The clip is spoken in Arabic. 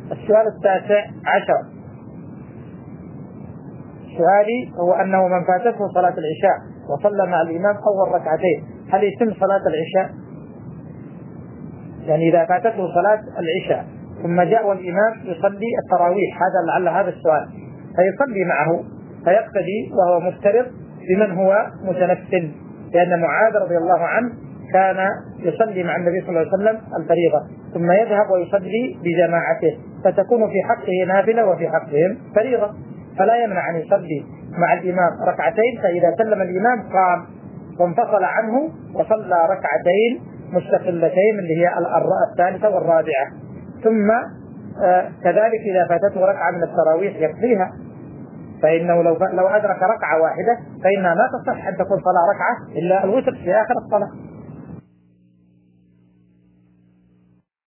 السؤال 19 سؤالي هو أنه من فاتته صلاة العشاء وصلى مع الإمام أول ركعتين هل يتم صلاة العشاء؟ يعني إذا فاتته صلاة العشاء ثم جاء والإمام يصلي التراويح، هذا لعل هذا السؤال، فيصلي معه فيقتدي وهو مفترض بمن هو متنفل، لأن معاذ رضي الله عنه كان يصلي مع النبي صلى الله عليه وسلم الفريضة ثم يذهب ويصلي بجماعته، فتكون في حقه نافلة وفي حقهم فريضة، فلا يمنع أن يصلي مع الإمام ركعتين، فإذا سلم الإمام قام وانفصل عنه وصلى ركعتين مستقلتين اللي هي الثالثة والرابعة، ثم كذلك إذا فاتته ركعة من التراويح يقضيها، فإنه لو أدرك ركعة واحدة فإنها لا تصح أن تكون صلاة ركعة إلا الوتر في آخر الصلاة.